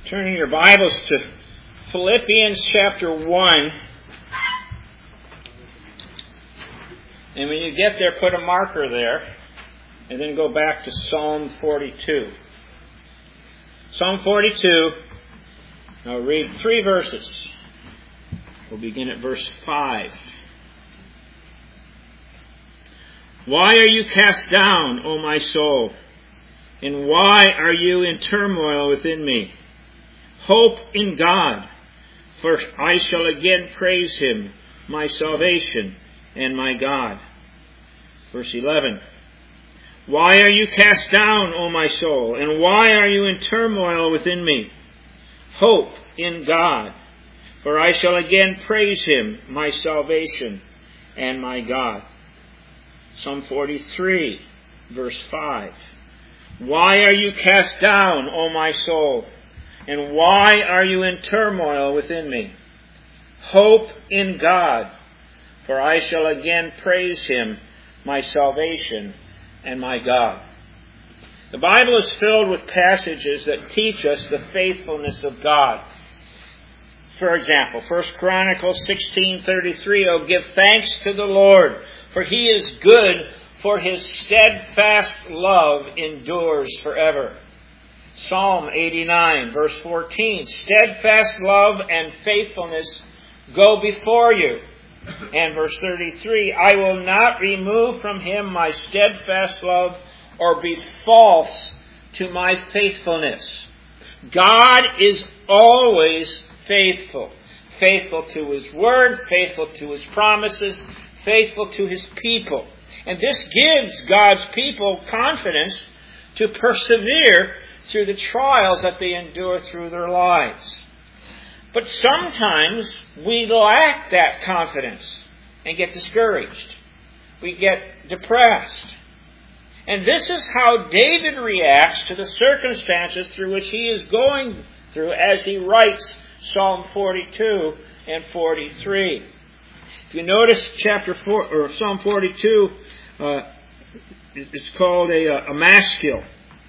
Turning your Bibles to Philippians chapter 1. And when you get there, put a marker there. And then go back to Psalm 42. Psalm 42. I'll read 3 verses. We'll begin at verse 5. Why are you cast down, O my soul? And why are you in turmoil within me? Hope in God, for I shall again praise Him, my salvation and my God. Verse 11. Why are you cast down, O my soul? And why are you in turmoil within me? Hope in God, for I shall again praise Him, my salvation and my God. Psalm 43, verse 5. Why are you cast down, O my soul? And why are you in turmoil within me? Hope in God, for I shall again praise Him, my salvation and my God. The Bible is filled with passages that teach us the faithfulness of God. For example, 1 Chronicles 16:33, "Oh, give thanks to the Lord, for He is good, for His steadfast love endures forever." Psalm 89, verse 14, "Steadfast love and faithfulness go before you." And verse 33, "I will not remove from Him my steadfast love or be false to my faithfulness." God is always faithful. Faithful to His Word, faithful to His promises, faithful to His people. And this gives God's people confidence to persevere through the trials that they endure through their lives. But sometimes we lack that confidence and get discouraged. We get depressed. And this is how David reacts to the circumstances through which he is going through as he writes Psalm 42 and 43. If you notice Psalm 42, it's called a maskil.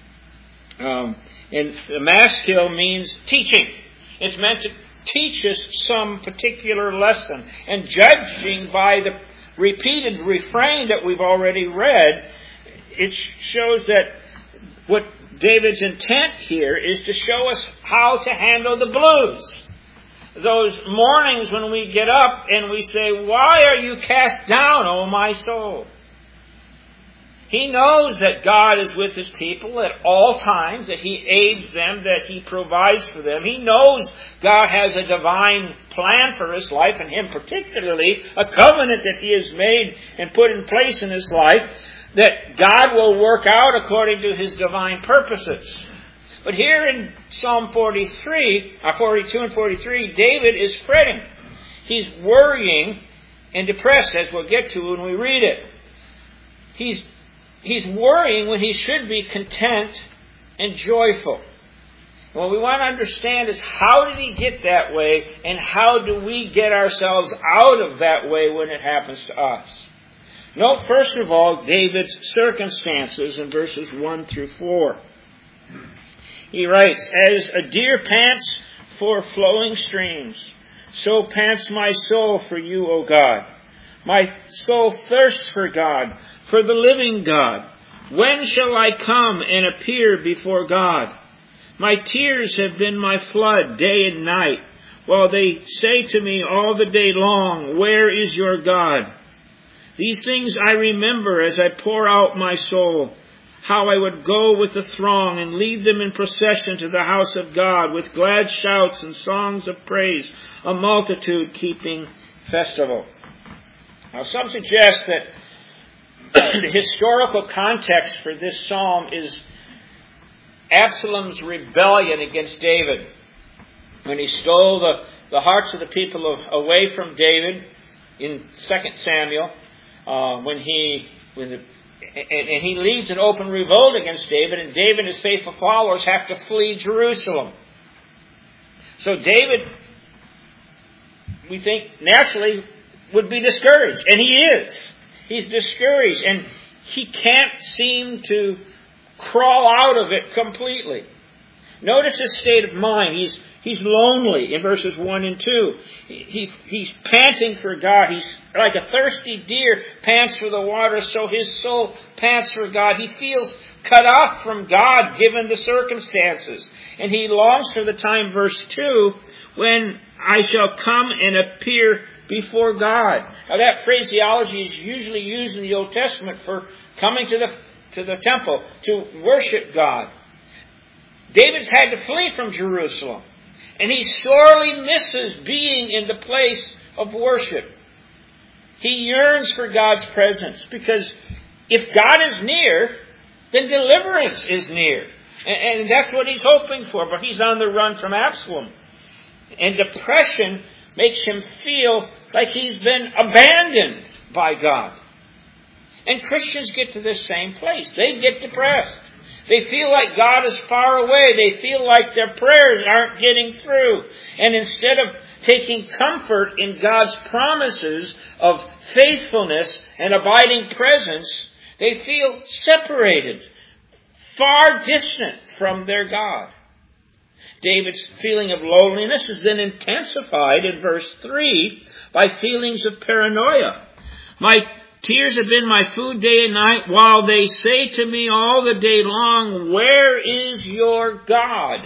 And the maskil means teaching. It's meant to teach us some particular lesson. And judging by the repeated refrain that we've already read, it shows that what David's intent here is to show us how to handle the blues. Those mornings when we get up and we say, "Why are you cast down, O my soul?" He knows that God is with His people at all times, that He aids them, that He provides for them. He knows God has a divine plan for his life, and him particularly, a covenant that He has made and put in place in his life, that God will work out according to His divine purposes. But here in Psalm 42 and 43, David is fretting. He's worrying and depressed, as we'll get to when we read it. He's worrying when he should be content and joyful. What we want to understand is, how did he get that way, and how do we get ourselves out of that way when it happens to us? Note, first of all, David's circumstances in verses 1 through 4. He writes, "As a deer pants for flowing streams, so pants my soul for you, O God. My soul thirsts for God, for the living God. When shall I come and appear before God? My tears have been my flood day and night, while they say to me all the day long, 'Where is your God?' These things I remember as I pour out my soul, how I would go with the throng and lead them in procession to the house of God with glad shouts and songs of praise, a multitude keeping festival." Now, some suggest that the historical context for this psalm is Absalom's rebellion against David, when he stole the hearts of the people away from David in 2 Samuel, and he leads an open revolt against David, and David and his faithful followers have to flee Jerusalem. So David, we think, naturally would be discouraged, and he is. He's discouraged, and he can't seem to crawl out of it completely. Notice his state of mind. He's lonely in verses 1 and 2. He's panting for God. He's like a thirsty deer pants for the water, so his soul pants for God. He feels cut off from God given the circumstances. And he longs for the time, verse 2, when I shall come and appear before God. Now that phraseology is usually used in the Old Testament for coming to the temple to worship God. David's had to flee from Jerusalem, and he sorely misses being in the place of worship. He yearns for God's presence, because if God is near, then deliverance is near. And that's what he's hoping for, but he's on the run from Absalom. And depression makes him feel like he's been abandoned by God. And Christians get to this same place. They get depressed. They feel like God is far away. They feel like their prayers aren't getting through. And instead of taking comfort in God's promises of faithfulness and abiding presence, they feel separated, far distant from their God. David's feeling of loneliness is then intensified in verse 3 by feelings of paranoia. My tears have been my food day and night, while they say to me all the day long, where is your God?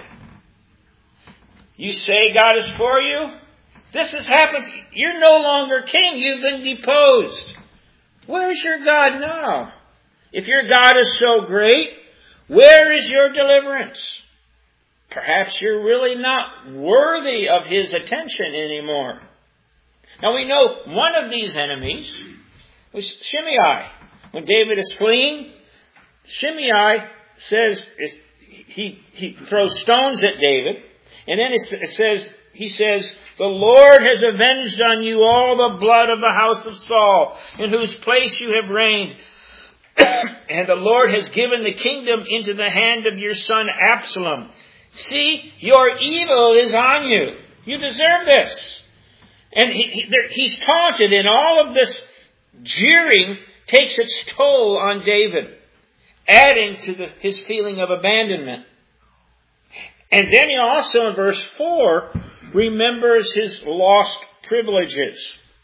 You say God is for you? This has happened. You're no longer king. You've been deposed. Where's your God now? If your God is so great, where is your deliverance? Perhaps you're really not worthy of his attention anymore. Now we know one of these enemies was Shimei. When David is fleeing, Shimei says, he throws stones at David, and then he says, the Lord has avenged on you all the blood of the house of Saul, in whose place you have reigned. And the Lord has given the kingdom into the hand of your son Absalom. See, your evil is on you. You deserve this. And he's taunted, and all of this jeering takes its toll on David, adding to his feeling of abandonment. And then he also, in verse 4, remembers his lost privileges.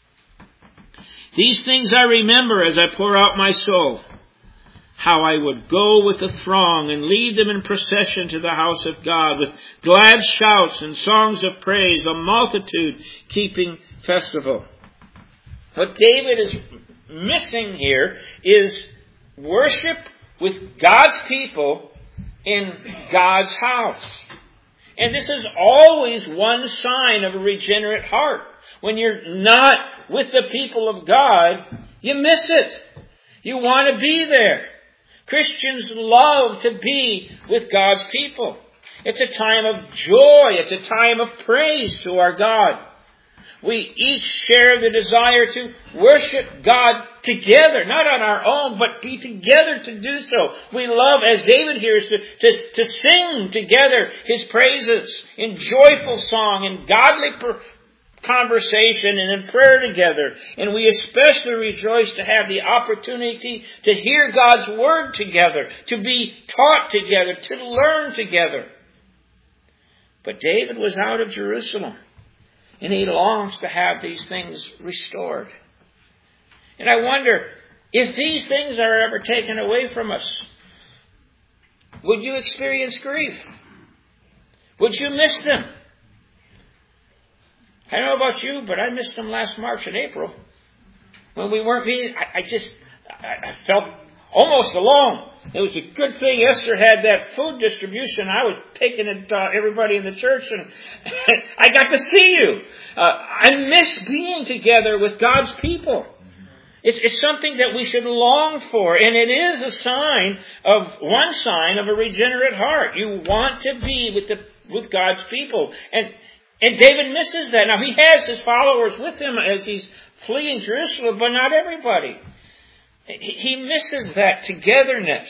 These things I remember as I pour out my soul, how I would go with the throng and lead them in procession to the house of God with glad shouts and songs of praise, a multitude keeping festival. What David is missing here is worship with God's people in God's house. And this is always one sign of a regenerate heart. When you're not with the people of God, you miss it. You want to be there. Christians love to be with God's people. It's a time of joy. It's a time of praise to our God. We each share the desire to worship God together, not on our own, but be together to do so. We love, as David here, to sing together his praises in joyful song, in godly conversation, and in prayer together. And we especially rejoice to have the opportunity to hear God's word together, to be taught together, to learn together. But David was out of Jerusalem, and he longs to have these things restored. And I wonder, if these things are ever taken away from us, would you experience grief? Would you miss them? I don't know about you, but I missed them last March and April. When we weren't meeting, I felt almost alone. It was a good thing Esther had that food distribution. I was taking it to everybody in the church, and I got to see you. I miss being together with God's people. It's something that we should long for, and it is one sign of a regenerate heart. You want to be with God's people, and David misses that. Now he has his followers with him as he's fleeing Jerusalem, but not everybody. He misses that togetherness.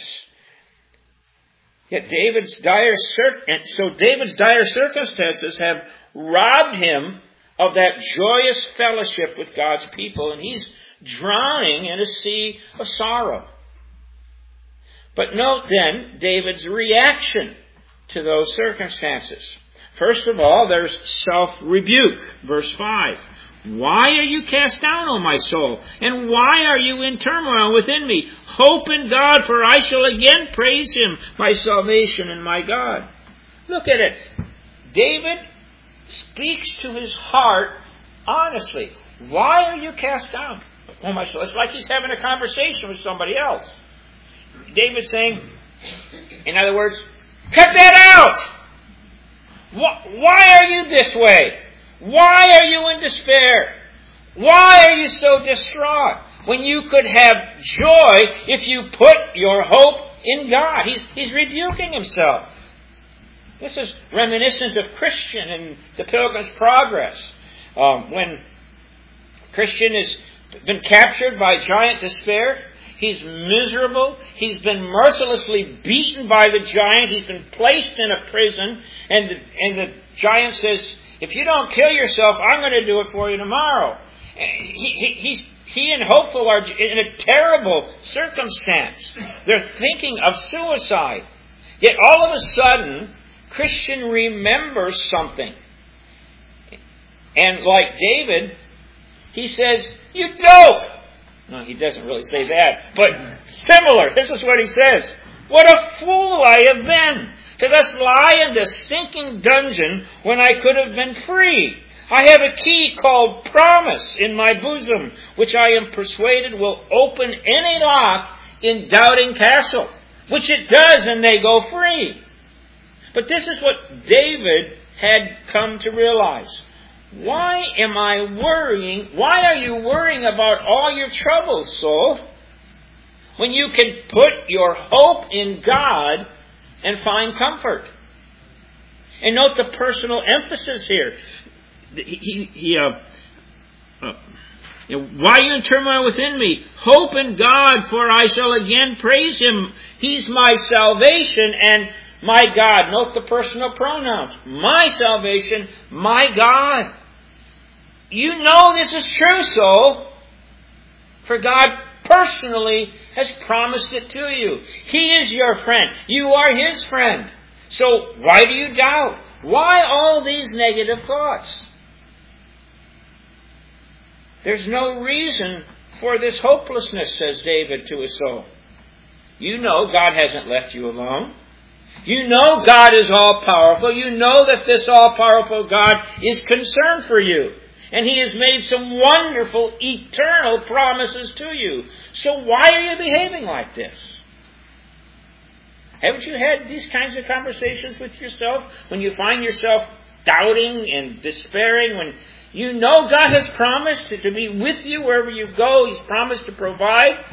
Yet David's dire circumstances have robbed him of that joyous fellowship with God's people, and he's drowning in a sea of sorrow. But note then David's reaction to those circumstances. First of all, there's self-rebuke. Verse 5. Why are you cast down, O my soul? And why are you in turmoil within me? Hope in God, for I shall again praise Him, my salvation and my God. Look at it. David speaks to his heart honestly. Why are you cast down, O my soul? It's like he's having a conversation with somebody else. David's saying, in other words, cut that out! Why are you this way? Why are you in despair? Why are you so distraught when you could have joy if you put your hope in God? He's rebuking himself. This is reminiscent of Christian in the Pilgrim's Progress. When Christian has been captured by giant despair, he's miserable. He's been mercilessly beaten by the giant. He's been placed in a prison. And the giant says, if you don't kill yourself, I'm going to do it for you tomorrow. He and Hopeful are in a terrible circumstance. They're thinking of suicide. Yet all of a sudden, Christian remembers something. And like David, he says, you dope! No, he doesn't really say that, but similar. This is what he says. What a fool I have been, to thus lie in this stinking dungeon when I could have been free. I have a key called promise in my bosom, which I am persuaded will open any lock in Doubting Castle, which it does, and they go free. But this is what David had come to realize. Why am I worrying? Why are you worrying about all your troubles, soul, when you can put your hope in God and find comfort? And note the personal emphasis here. Why are you in turmoil within me? Hope in God, for I shall again praise Him. He's my salvation and my God. Note the personal pronouns. My salvation, my God. You know this is true, soul, for God personally has promised it to you. He is your friend. You are His friend. So why do you doubt? Why all these negative thoughts? There's no reason for this hopelessness, says David to his soul. You know God hasn't left you alone. You know God is all-powerful. You know that this all-powerful God is concerned for you. And He has made some wonderful, eternal promises to you. So why are you behaving like this? Haven't you had these kinds of conversations with yourself when you find yourself doubting and despairing, when you know God has promised to be with you wherever you go? He's promised to provide.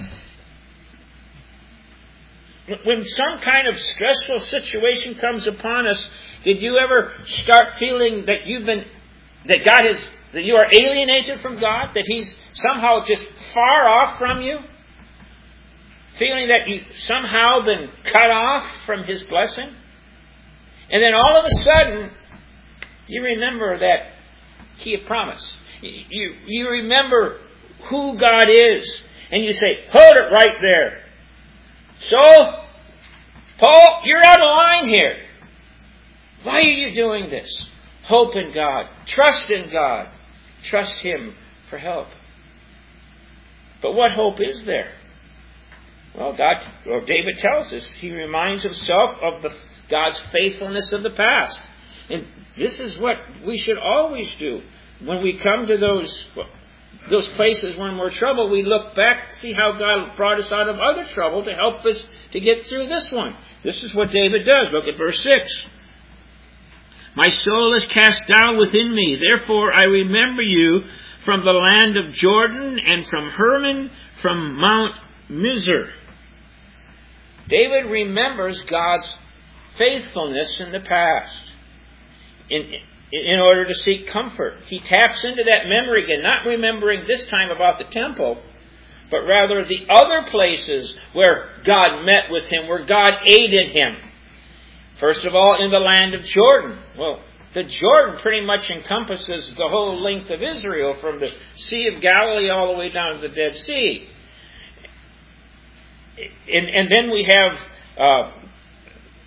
When some kind of stressful situation comes upon us, did you ever start feeling that that you are alienated from God, that He's somehow just far off from you? Feeling that you've somehow been cut off from His blessing? And then all of a sudden, you remember that key of promise. You remember who God is. And you say, hold it right there. So, Paul, you're out of line here. Why are you doing this? Hope in God. Trust in God. Trust Him for help. But what hope is there? Well, David tells us. He reminds himself of God's faithfulness of the past. And this is what we should always do. When we come to those places when we're troubled, we look back, see how God brought us out of other trouble to help us to get through this one. This is what David does. Look at verse 6. My soul is cast down within me. Therefore I remember you from the land of Jordan and from Hermon, from Mount Mizar. David remembers God's faithfulness in the past in order to seek comfort. He taps into that memory again, not remembering this time about the temple, but rather the other places where God met with him, where God aided him. First of all, in the land of Jordan. Well, the Jordan pretty much encompasses the whole length of Israel, from the Sea of Galilee all the way down to the Dead Sea. And then we have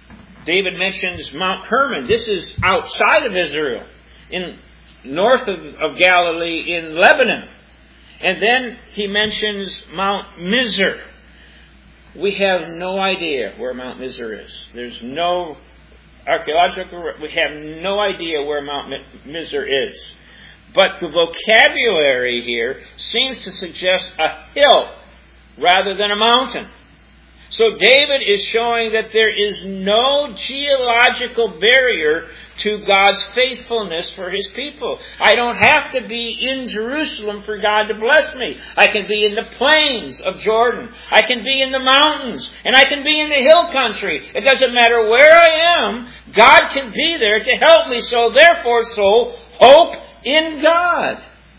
David mentions Mount Hermon. This is outside of Israel, north of Galilee in Lebanon. And then he mentions Mount Mizar. We have no idea where Mount Mizar is. There's no archaeological, we have no idea where Mount Mizar is. But the vocabulary here seems to suggest a hill rather than a mountain. So David is showing that there is no geological barrier to God's faithfulness for His people. I don't have to be in Jerusalem for God to bless me. I can be in the plains of Jordan. I can be in the mountains. And I can be in the hill country. It doesn't matter where I am. God can be there to help me. So therefore, soul, hope in God.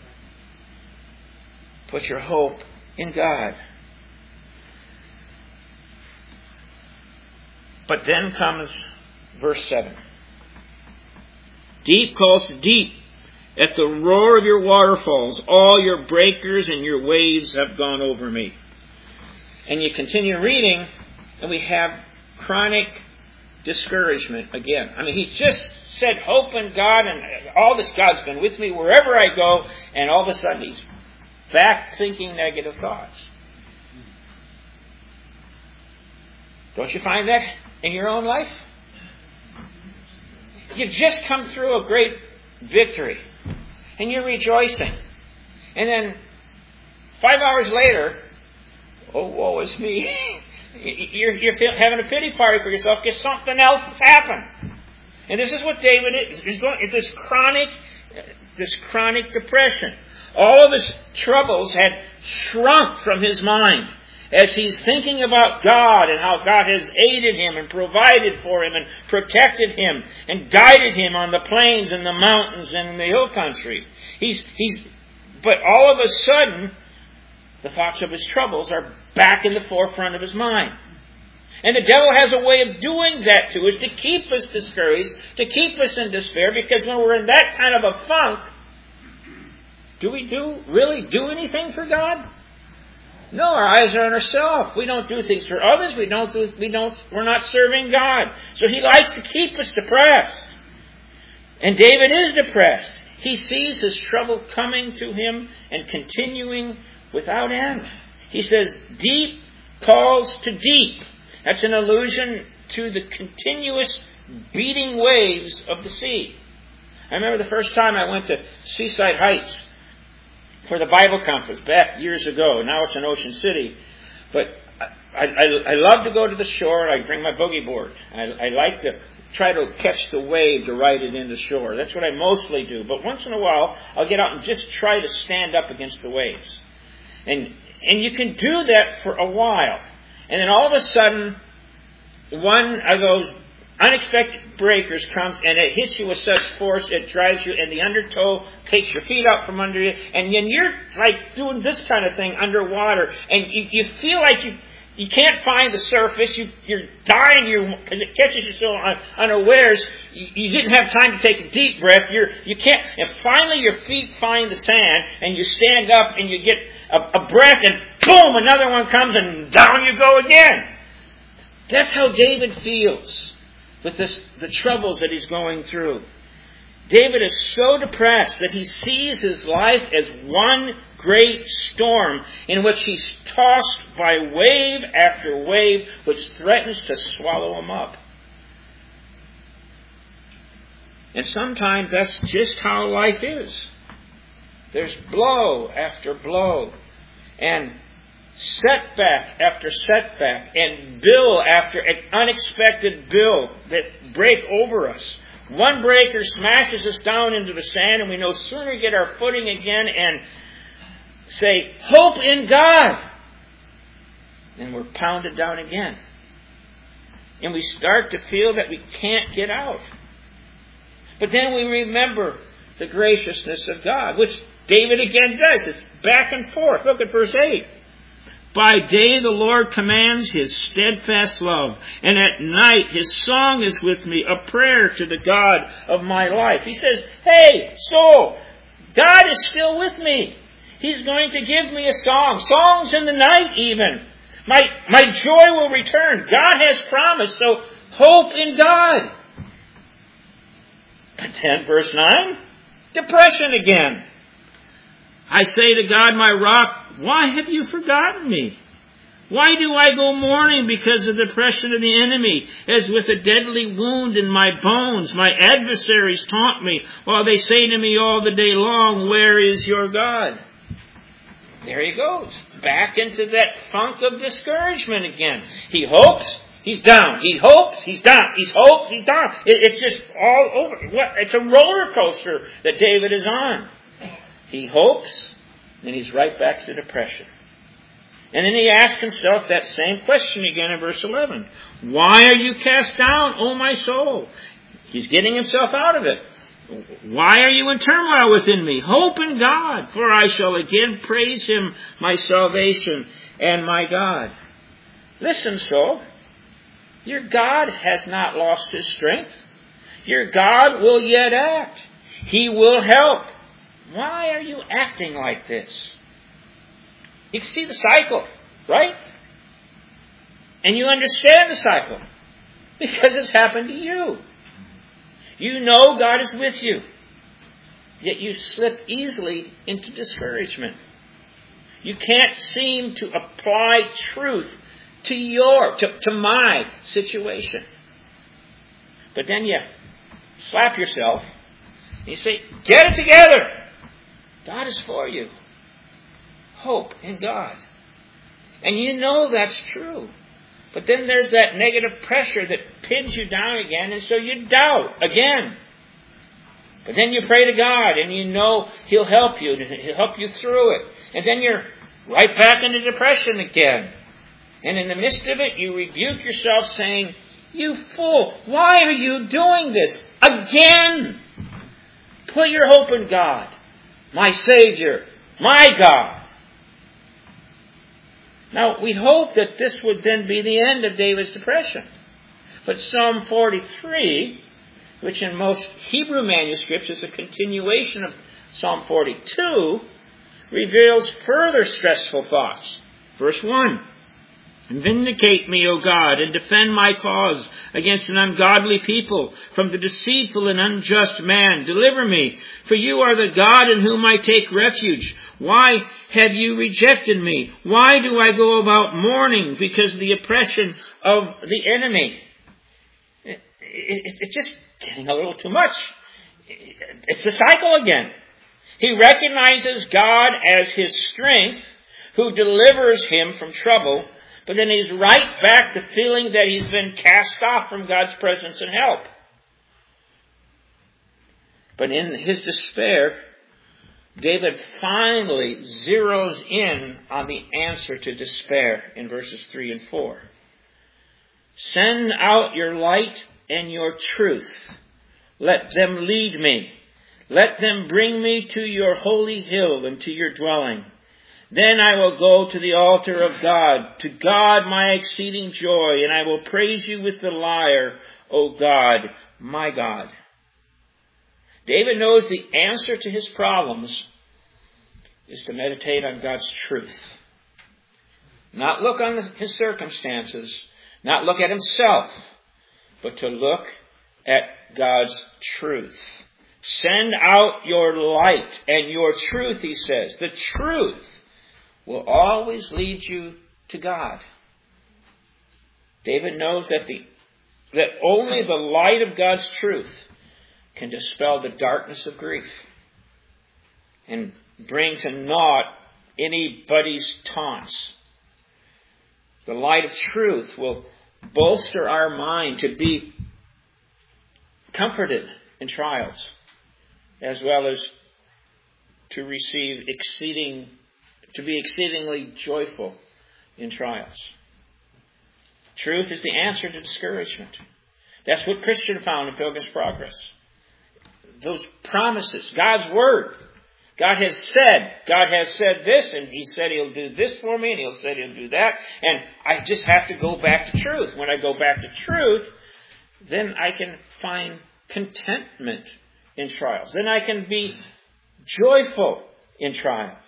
Put your hope in God. But then comes verse 7. Deep calls to deep. At the roar of your waterfalls, all your breakers and your waves have gone over me. And you continue reading, and we have chronic discouragement again. I mean, he's just said hope in God, and all this God's been with me wherever I go, and all of a sudden he's back thinking negative thoughts. Don't you find that in your own life? You've just come through a great victory, and you're rejoicing. And then 5 hours later, oh, woe is me. You're having a pity party for yourself because something else has happened. And this is what David is. He's going this chronic depression. All of his troubles had shrunk from his mind as he's thinking about God and how God has aided him and provided for him and protected him and guided him on the plains and the mountains and in the hill country. But all of a sudden, the thoughts of his troubles are back in the forefront of his mind. And the devil has a way of doing that to us to keep us discouraged, to keep us in despair, because when we're in that kind of a funk, do we really do anything for God? No, our eyes are on ourselves. We don't do things for others. We're not serving God. So he likes to keep us depressed. And David is depressed. He sees his trouble coming to him and continuing without end. He says, deep calls to deep. That's an allusion to the continuous beating waves of the sea. I remember the first time I went to Seaside Heights for the Bible conference back years ago. Now it's in Ocean City. But I love to go to the shore. I bring my boogie board. I like to try to catch the wave to ride it into shore. That's what I mostly do. But once in a while, I'll get out and just try to stand up against the waves. And you can do that for a while. And then all of a sudden, one of those unexpected breakers comes and it hits you with such force it drives you, and the undertow takes your feet out from under you, and then you're like doing this kind of thing underwater, and you feel like you can't find the surface. You're dying because it catches you so unawares. You didn't have time to take a deep breath. You can't. And finally, your feet find the sand, and you stand up, and you get a breath, and boom, another one comes, and down you go again. That's how David feels with the troubles that he's going through. David is so depressed that he sees his life as one great storm in which he's tossed by wave after wave which threatens to swallow him up. And sometimes that's just how life is. There's blow after blow, and setback after setback, and bill after unexpected bill that break over us. One breaker smashes us down into the sand, and we no sooner get our footing again and say, hope in God, and we're pounded down again. And we start to feel that we can't get out. But then we remember the graciousness of God, which David again does. It's back and forth. Look at verse 8. By day the Lord commands His steadfast love, and at night His song is with me, a prayer to the God of my life. He says, hey, soul, God is still with me. He's going to give me a song. Songs in the night even. My joy will return. God has promised, so Hope in God. But then, verse 9, depression again. I say to God, my rock, why have you forgotten me? Why do I go mourning because of the oppression of the enemy, as with a deadly wound in my bones? My adversaries taunt me, while they say to me all the day long, where is your God? There he goes, back into that funk of discouragement again. He hopes, he's down. He hopes, he's down. He hopes, he's down. It's just all over. It's a roller coaster that David is on. He hopes, and he's right back to depression. And then he asks himself that same question again in verse 11. Why are you cast down, O my soul? He's getting himself out of it. Why are you in turmoil within me? Hope in God, for I shall again praise him, my salvation and my God. Listen, soul. Your God has not lost his strength. Your God will yet act. He will help. Why are you acting like this? You can see the cycle, right? And you understand the cycle because it's happened to you. You know God is with you, yet you slip easily into discouragement. You can't seem to apply truth to my situation. But then you slap yourself and you say, get it together. God is for you. Hope in God. And you know that's true. But then there's that negative pressure that pins you down again, and so you doubt again. But then you pray to God, and you know he'll help you, and he'll help you through it. And then you're right back into depression again. And in the midst of it, you rebuke yourself saying, you fool, why are you doing this again? Put your hope in God, my Savior, my God. Now, we hope that this would then be the end of David's depression. But Psalm 43, which in most Hebrew manuscripts is a continuation of Psalm 42, reveals further stressful thoughts. Verse 1, vindicate me, O God, and defend my cause against an ungodly people, from the deceitful and unjust man. Deliver me, for you are the God in whom I take refuge. Why have you rejected me? Why do I go about mourning because of the oppression of the enemy? It's just getting a little too much. It's the cycle again. He recognizes God as his strength, who delivers him from trouble, but then he's right back to feeling that he's been cast off from God's presence and help. But in his despair, David finally zeroes in on the answer to despair in verses 3 and 4. Send out your light and your truth. Let them lead me. Let them bring me to your holy hill and to your dwelling. Then I will go to the altar of God, to God my exceeding joy, and I will praise you with the lyre, O God, my God. David knows the answer to his problems is to meditate on God's truth. Not look on his circumstances, not look at himself, but to look at God's truth. Send out your light and your truth, he says. The truth will always lead you to God. David knows that only the light of God's truth can dispel the darkness of grief and bring to naught anybody's taunts. The light of truth will bolster our mind to be comforted in trials, as well as to be exceedingly joyful in trials. Truth is the answer to discouragement. That's what Christian found in Pilgrim's Progress. Those promises, God's Word. God has said this, and he said he'll do this for me, and he'll do that, and I just have to go back to truth. When I go back to truth, then I can find contentment in trials. Then I can be joyful in trials.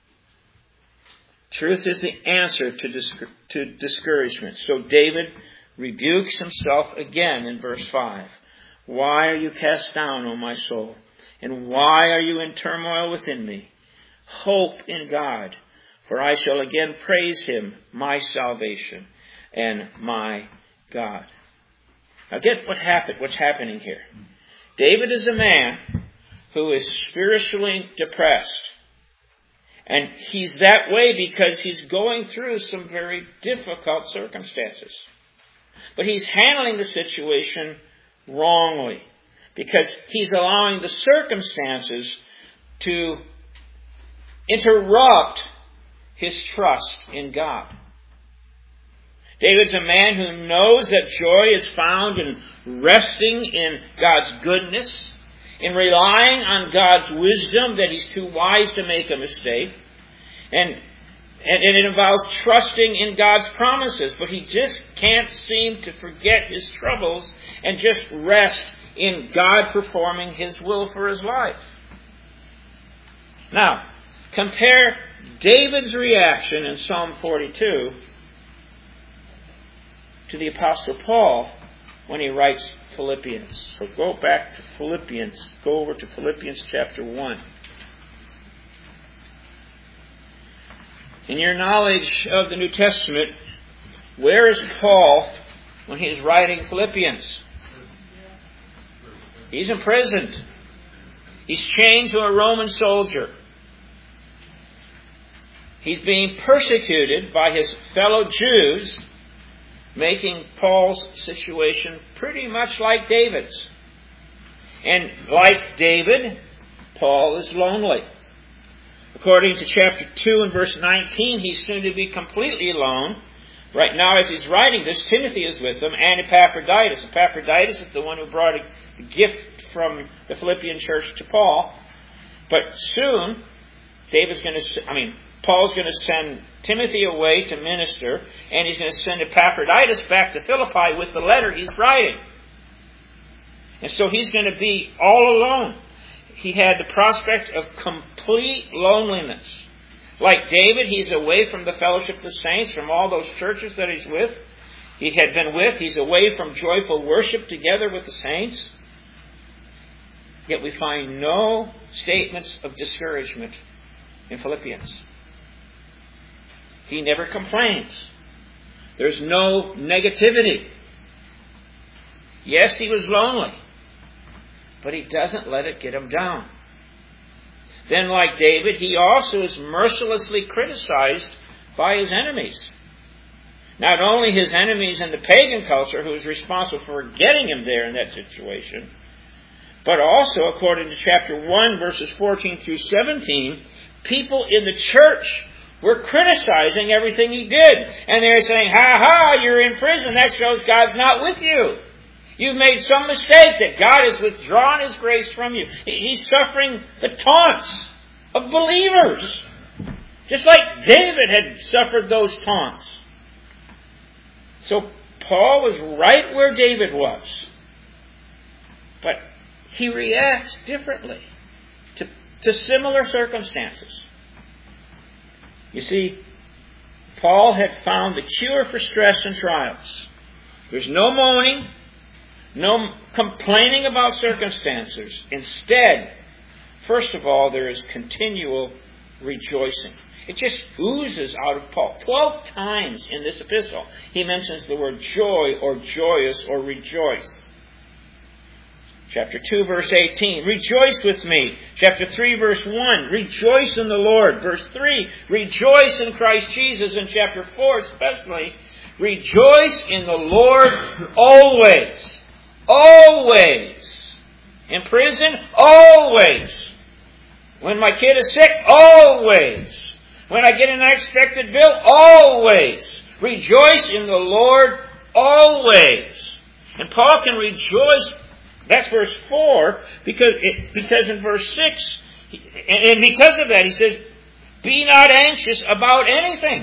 Truth is the answer to discouragement. So David rebukes himself again in verse 5. Why are you cast down, O my soul? And why are you in turmoil within me? Hope in God, for I shall again praise him, my salvation and my God. Now get what's happening here. David is a man who is spiritually depressed. And he's that way because he's going through some very difficult circumstances. But he's handling the situation wrongly because he's allowing the circumstances to interrupt his trust in God. David's a man who knows that joy is found in resting in God's goodness, in relying on God's wisdom, that he's too wise to make a mistake. And it involves trusting in God's promises. But he just can't seem to forget his troubles and just rest in God performing his will for his life. Now, compare David's reaction in Psalm 42 to the Apostle Paul when he writes Philippians. So go back to Philippians. Go over to Philippians chapter 1. In your knowledge of the New Testament, where is Paul when he's writing Philippians? He's imprisoned. He's chained to a Roman soldier. He's being persecuted by his fellow Jews, making Paul's situation pretty much like David's. And like David, Paul is lonely. According to chapter 2 and verse 19, he's soon to be completely alone. Right now, as he's writing this, Timothy is with him, and Epaphroditus. Epaphroditus is the one who brought a gift from the Philippian church to Paul. But soon, Paul's going to send Timothy away to minister, and he's going to send Epaphroditus back to Philippi with the letter he's writing. And so he's going to be all alone. He had the prospect of complete loneliness. Like David, he's away from the fellowship of the saints, from all those churches that he's with. He had been with. He's away from joyful worship together with the saints. Yet we find no statements of discouragement in Philippians. He never complains. There's no negativity. Yes, he was lonely, but he doesn't let it get him down. Then, like David, he also is mercilessly criticized by his enemies. Not only his enemies in the pagan culture, who is responsible for getting him there in that situation, but also, according to chapter 1, verses 14 through 17, people in the church were criticizing everything he did. And they're saying, ha, you're in prison. That shows God's not with you. You've made some mistake, that God has withdrawn his grace from you. He's suffering the taunts of believers. Just like David had suffered those taunts. So Paul was right where David was. But he reacts differently to similar circumstances. You see, Paul had found the cure for stress and trials. There's no moaning, no complaining about circumstances. Instead, first of all, there is continual rejoicing. It just oozes out of Paul. 12 times in this epistle, he mentions the word joy or joyous or rejoice. Chapter 2, verse 18, rejoice with me. Chapter 3, verse 1, rejoice in the Lord. Verse 3, rejoice in Christ Jesus. And chapter 4 especially, rejoice in the Lord always. Always. In prison, always. When my kid is sick, always. When I get an unexpected bill, always. Rejoice in the Lord always. And Paul can rejoice. That's verse 4, because in verse 6, and because of that, he says, be not anxious about anything.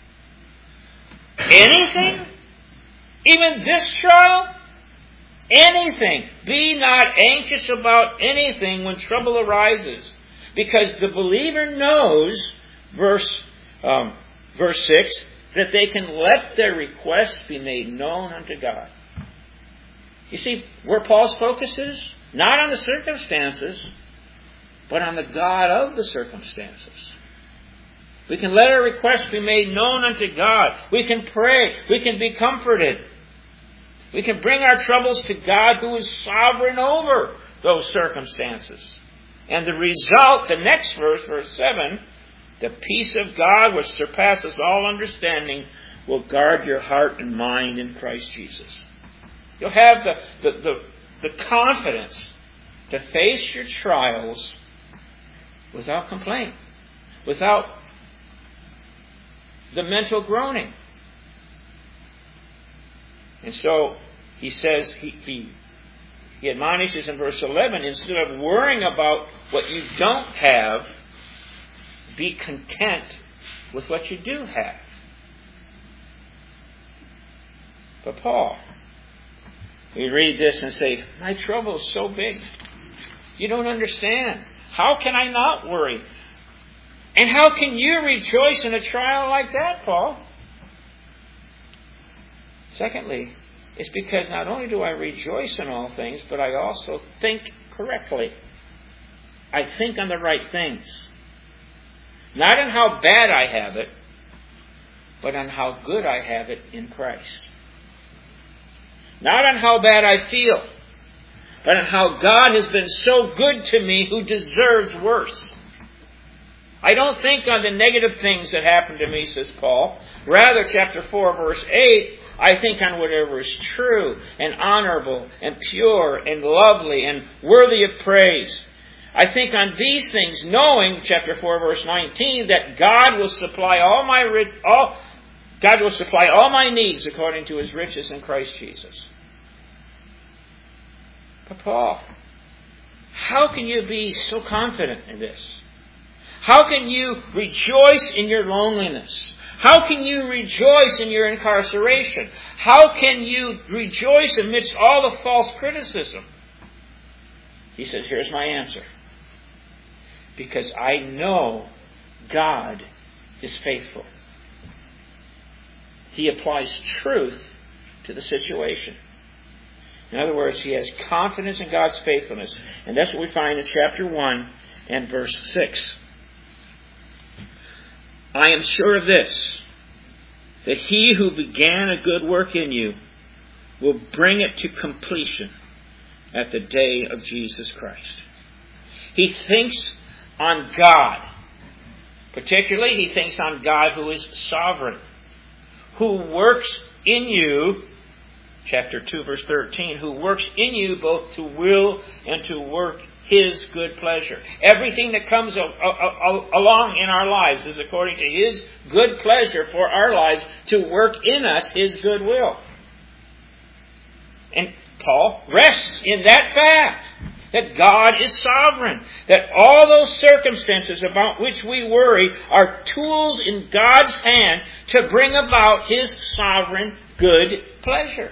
Anything? Even this trial? Anything. Be not anxious about anything when trouble arises. Because the believer knows, verse 6, that they can let their requests be made known unto God. You see where Paul's focus is? Not on the circumstances, but on the God of the circumstances. We can let our requests be made known unto God. We can pray. We can be comforted. We can bring our troubles to God who is sovereign over those circumstances. And the result, the next verse, verse 7, the peace of God which surpasses all understanding will guard your heart and mind in Christ Jesus. You'll have the confidence to face your trials without complaint, without the mental groaning. And so he says, he admonishes in verse 11, instead of worrying about what you don't have, be content with what you do have. But Paul, we read this and say, my trouble is so big. You don't understand. How can I not worry? And how can you rejoice in a trial like that, Paul? Secondly, it's because not only do I rejoice in all things, but I also think correctly. I think on the right things. Not on how bad I have it, but on how good I have it in Christ. Not on how bad I feel, but on how God has been so good to me who deserves worse. I don't think on the negative things that happened to me, says Paul. Rather, chapter 4, verse 8, I think on whatever is true and honorable and pure and lovely and worthy of praise. I think on these things, knowing, chapter 4, verse 19, that God will supply all my needs according to His riches in Christ Jesus. But Paul, how can you be so confident in this? How can you rejoice in your loneliness? How can you rejoice in your incarceration? How can you rejoice amidst all the false criticism? He says, here's my answer. Because I know God is faithful. He applies truth to the situation. In other words, he has confidence in God's faithfulness. And that's what we find in chapter 1 and verse 6. I am sure of this, that he who began a good work in you will bring it to completion at the day of Jesus Christ. He thinks on God. Particularly, he thinks on God who is sovereign, who works in you, chapter 2, verse 13, who works in you both to will and to work His good pleasure. Everything that comes along in our lives is according to His good pleasure for our lives to work in us His good will. And Paul rests in that fact, that God is sovereign, that all those circumstances about which we worry are tools in God's hand to bring about His sovereign good pleasure.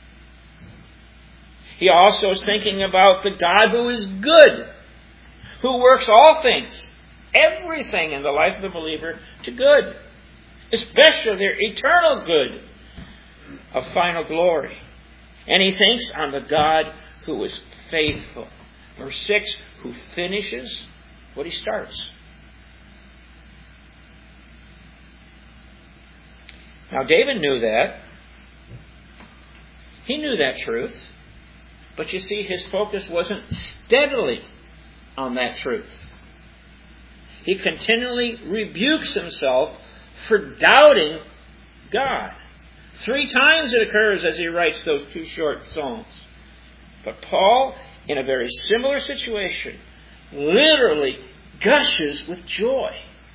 He also is thinking about the God who is good, who works all things, everything in the life of the believer to good, especially their eternal good of final glory. And he thinks on the God who is faithful. Verse 6, who finishes what he starts. Now David knew that. He knew that truth. But you see, his focus wasn't steadily on that truth. He continually rebukes himself for doubting God. 3 times it occurs as he writes those 2 short psalms. But Paul, in a very similar situation, literally gushes with joy.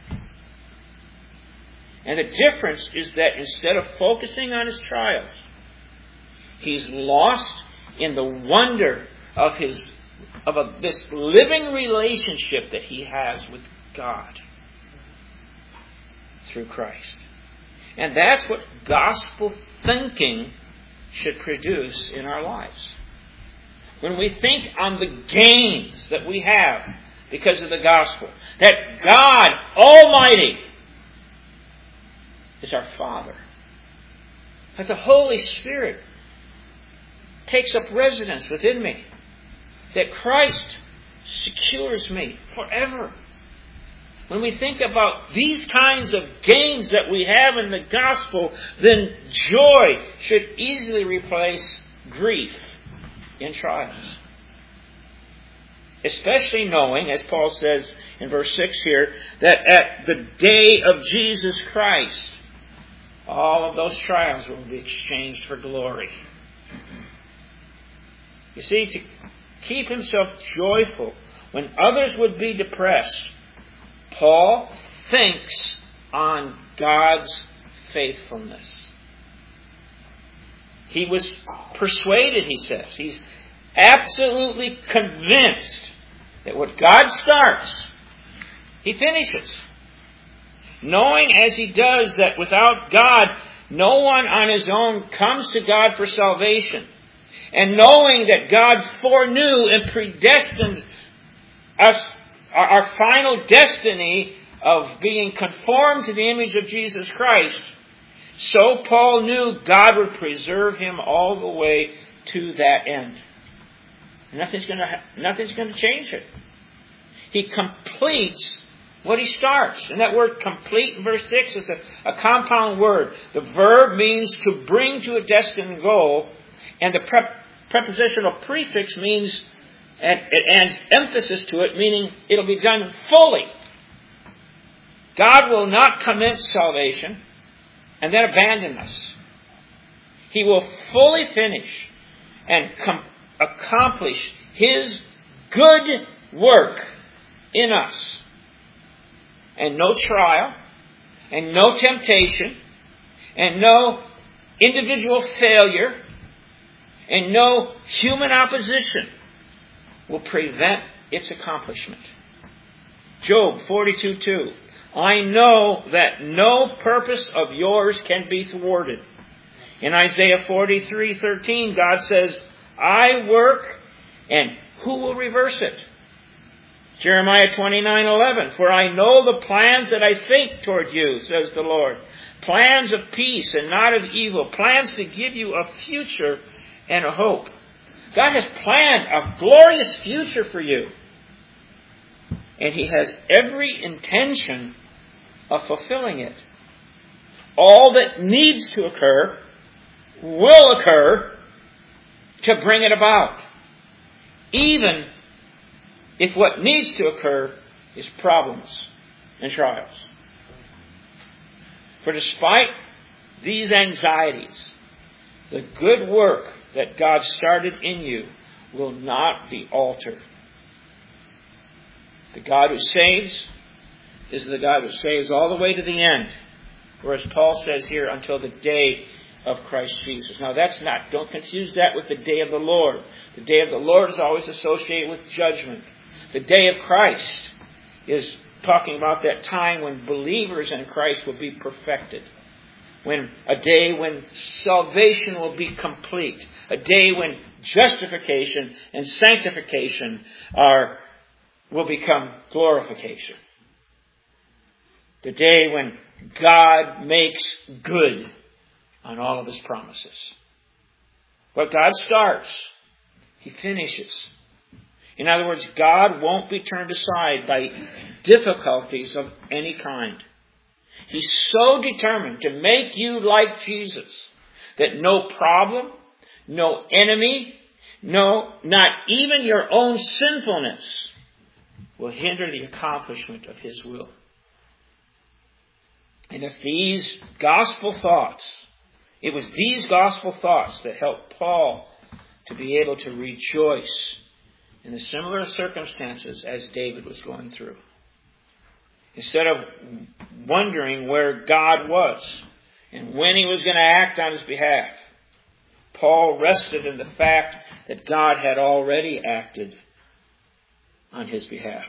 And the difference is that instead of focusing on his trials, he's lost in the wonder of this living relationship that he has with God through Christ. And that's what gospel thinking should produce in our lives. When we think on the gains that we have because of the gospel, that God Almighty is our Father. That the Holy Spirit takes up residence within me. That Christ secures me forever. When we think about these kinds of gains that we have in the gospel, then joy should easily replace grief in trials. Especially knowing, as Paul says in verse 6 here, that at the day of Jesus Christ, all of those trials will be exchanged for glory. You see, to keep himself joyful when others would be depressed, Paul thinks on God's faithfulness. He was persuaded, he says. He's absolutely convinced that what God starts, He finishes. Knowing as he does that without God, no one on his own comes to God for salvation. And knowing that God foreknew and predestined us, our final destiny of being conformed to the image of Jesus Christ, so Paul knew God would preserve him all the way to that end. Nothing's going to change it. He completes what he starts. And that word complete in verse 6 is a compound word. The verb means to bring to a destined goal, and the prepositional prefix means, and it adds emphasis to it, meaning it'll be done fully. God will not commence salvation and then abandon us. He will fully finish and accomplish His good work in us. And no trial, and no temptation, and no individual failure, and no human opposition will prevent its accomplishment. Job 42:2. I know that no purpose of yours can be thwarted. In Isaiah 43:13, God says, I work, and who will reverse it? Jeremiah 29:11, for I know the plans that I think toward you, says the Lord. Plans of peace and not of evil. Plans to give you a future and a hope. God has planned a glorious future for you. And He has every intention of fulfilling it. All that needs to occur will occur to bring it about. Even if what needs to occur is problems and trials. For despite these anxieties, the good work that God started in you will not be altered. The God who saves is the God who saves all the way to the end. Whereas Paul says here, until the day of Christ Jesus. Now don't confuse that with the day of the Lord. The day of the Lord is always associated with judgment. The day of Christ is talking about that time when believers in Christ will be perfected. A day when salvation will be complete. A day when justification and sanctification will become glorification. The day when God makes good on all of His promises. What God starts, He finishes. In other words, God won't be turned aside by difficulties of any kind. He's so determined to make you like Jesus that no problem, no enemy, not even your own sinfulness will hinder the accomplishment of His will. And if these gospel thoughts, it was these gospel thoughts that helped Paul to be able to rejoice in the similar circumstances as David was going through. Instead of wondering where God was and when He was going to act on his behalf, Paul rested in the fact that God had already acted on his behalf.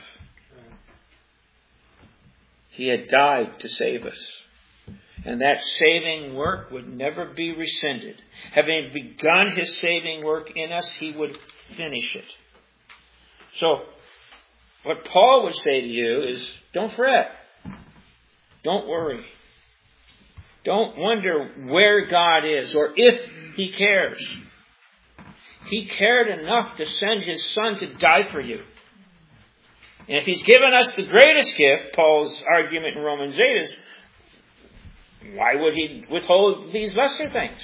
He had died to save us. And that saving work would never be rescinded. Having begun His saving work in us, He would finish it. So, what Paul would say to you is, don't fret. Don't worry. Don't wonder where God is or if He cares. He cared enough to send His Son to die for you. And if He's given us the greatest gift, Paul's argument in Romans 8 is, why would He withhold these lesser things?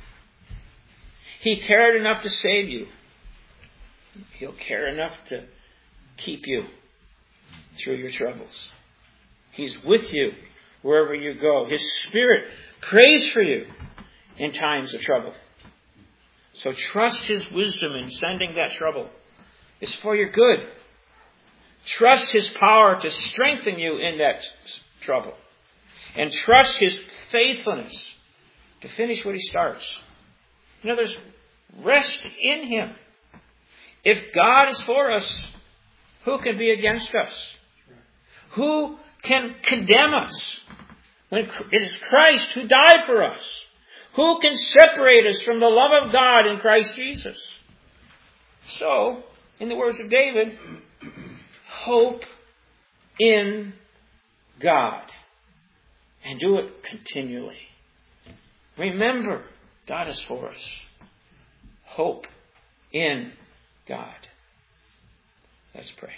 He cared enough to save you. He'll care enough to keep you through your troubles. He's with you wherever you go. His Spirit prays for you in times of trouble. So trust His wisdom in sending that trouble. It's for your good. Trust His power to strengthen you in that trouble. And trust His faithfulness to finish what He starts. In other words, rest in Him. If God is for us, who can be against us? Who can condemn us? When it is Christ who died for us. Who can separate us from the love of God in Christ Jesus? So, in the words of David, hope in God. And do it continually. Remember, God is for us. Hope in God. Let's pray.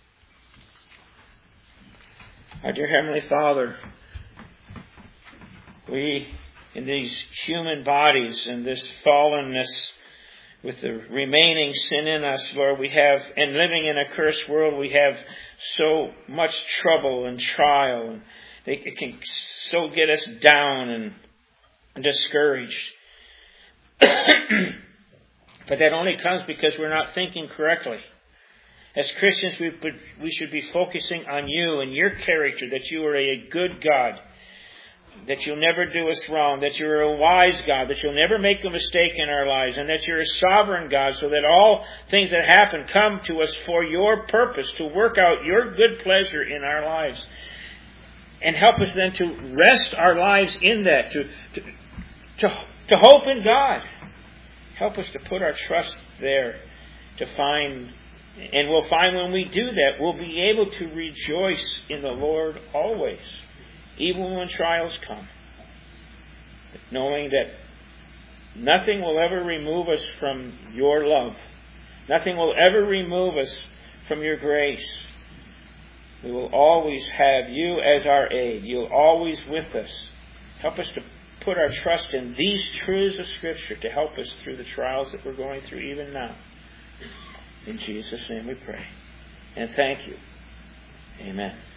Our dear Heavenly Father, we, in these human bodies and this fallenness with the remaining sin in us, Lord, we have, and living in a cursed world, we have so much trouble and trial, and it can so get us down and discouraged. But that only comes because we're not thinking correctly. As Christians, we should be focusing on You and Your character, that You are a good God, that You'll never do us wrong, that You're a wise God, that You'll never make a mistake in our lives, and that You're a sovereign God, so that all things that happen come to us for Your purpose, to work out Your good pleasure in our lives. And help us then to rest our lives in that, to hope in God. Help us to put our trust there, to find, and we'll find when we do that, we'll be able to rejoice in the Lord always, even when trials come, knowing that nothing will ever remove us from Your love. Nothing will ever remove us from Your grace. We will always have You as our aid. You're always with us. Help us to put our trust in these truths of Scripture to help us through the trials that we're going through even now. In Jesus' name we pray. And thank You. Amen.